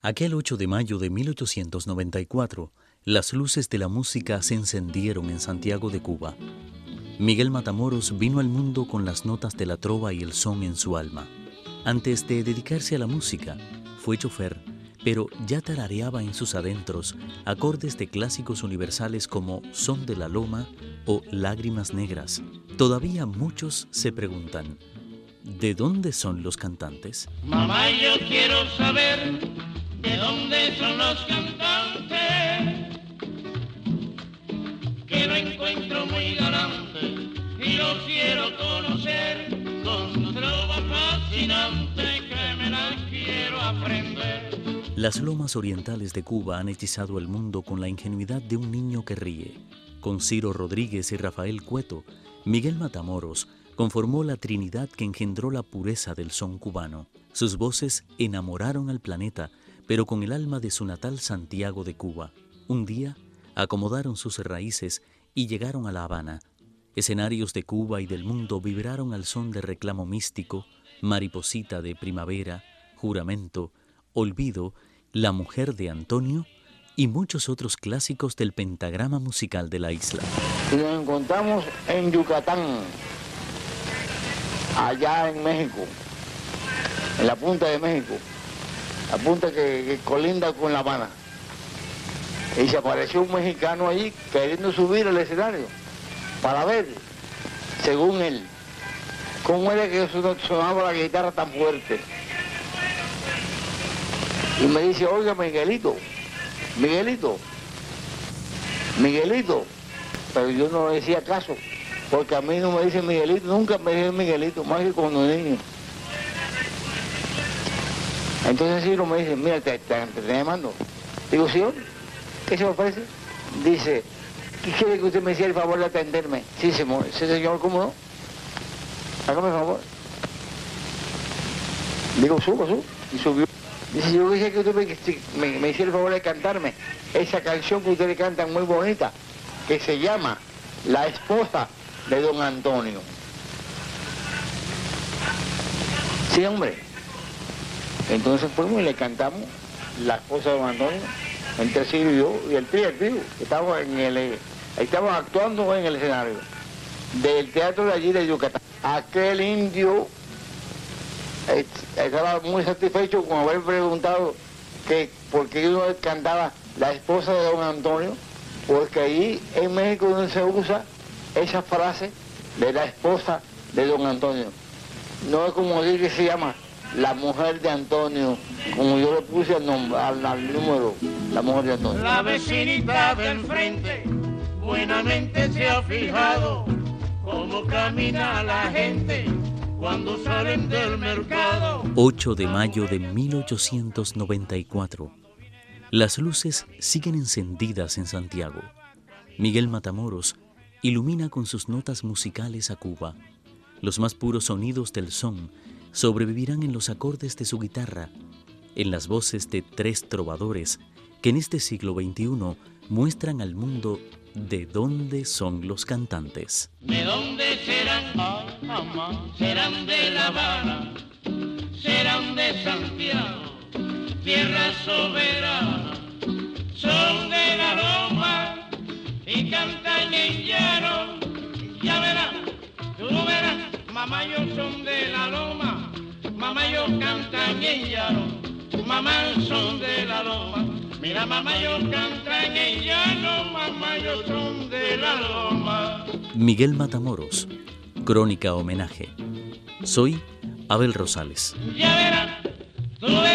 Aquel 8 de mayo de 1894, las luces de la música se encendieron en Santiago de Cuba. Miguel Matamoros vino al mundo con las notas de la trova y el son en su alma. Antes de dedicarse a la música, fue chofer, pero ya tarareaba en sus adentros acordes de clásicos universales como Son de la Loma o Lágrimas Negras. Todavía muchos se preguntan, ¿de dónde son los cantantes? Mamá, yo quiero saber de dónde son los cantantes, que lo encuentro muy galante y lo quiero conocer con su trova fascinante, que me la quiero aprender. Las lomas orientales de Cuba han hechizado el mundo con la ingenuidad de un niño que ríe. Con Ciro Rodríguez y Rafael Cueto, Miguel Matamoros conformó la trinidad que engendró la pureza del son cubano. Sus voces enamoraron al planeta, pero con el alma de su natal Santiago de Cuba. Un día acomodaron sus raíces y llegaron a La Habana. Escenarios de Cuba y del mundo vibraron al son de Reclamo Místico, Mariposita de Primavera, Juramento, Olvido, La Mujer de Antonio y muchos otros clásicos del pentagrama musical de la isla. Y nos encontramos en Yucatán, allá en México, en la punta de México, la punta que colinda con La Habana. Y se apareció un mexicano allí queriendo subir al escenario para ver, según él, cómo era que sonaba la guitarra tan fuerte. Y me dice, oiga, Miguelito, pero yo no le decía caso, porque a mí no me dice Miguelito, nunca me dice Miguelito, más que cuando niño. Entonces Ciro me dice, mira, te llamando. Digo, señor, ¿qué se me ofrece? Dice, ¿qué quiere que usted me hiciera el favor de atenderme? Sí, señor, ¿cómo no? Hágame el favor. Digo, subo. Y subió. Dice, yo quisiera que usted me hiciera el favor de cantarme esa canción que ustedes cantan muy bonita, que se llama La Esposa de Don Antonio. Sí, hombre. Entonces fuimos y le cantamos La Esposa de Don Antonio, entre Ciro y yo, y el trío, que estábamos actuando en el escenario del teatro de allí de Yucatán. Aquel indio estaba muy satisfecho con haber preguntado que por qué uno cantaba La Esposa de Don Antonio, porque allí en México donde se usa esa frase de La Esposa de Don Antonio. No es como decir que se llama La Mujer de Antonio, como yo le puse al número, La Mujer de Antonio. La vecinita del frente buenamente se ha fijado cómo camina la gente cuando salen del mercado. 8 de mayo de 1894. Las luces siguen encendidas en Santiago. Miguel Matamoros ilumina con sus notas musicales a Cuba. Los más puros sonidos del son sobrevivirán en los acordes de su guitarra, en las voces de tres trovadores que en este siglo XXI muestran al mundo de dónde son los cantantes. ¿De dónde serán? Mamá, serán de La Habana, serán de Santiago, tierra soberana, son de la Loma y cantan en llano. Ya verás, tú verás, mamá, yo son de la Loma, mamá, yo cantan en llano, mamá, son de la Loma. Mira, mamá, yo cantan en llano, mamá, yo son de la Loma. Miguel Matamoros, Crónica Homenaje. Soy Abel Rosales. Ya verás, tú verás.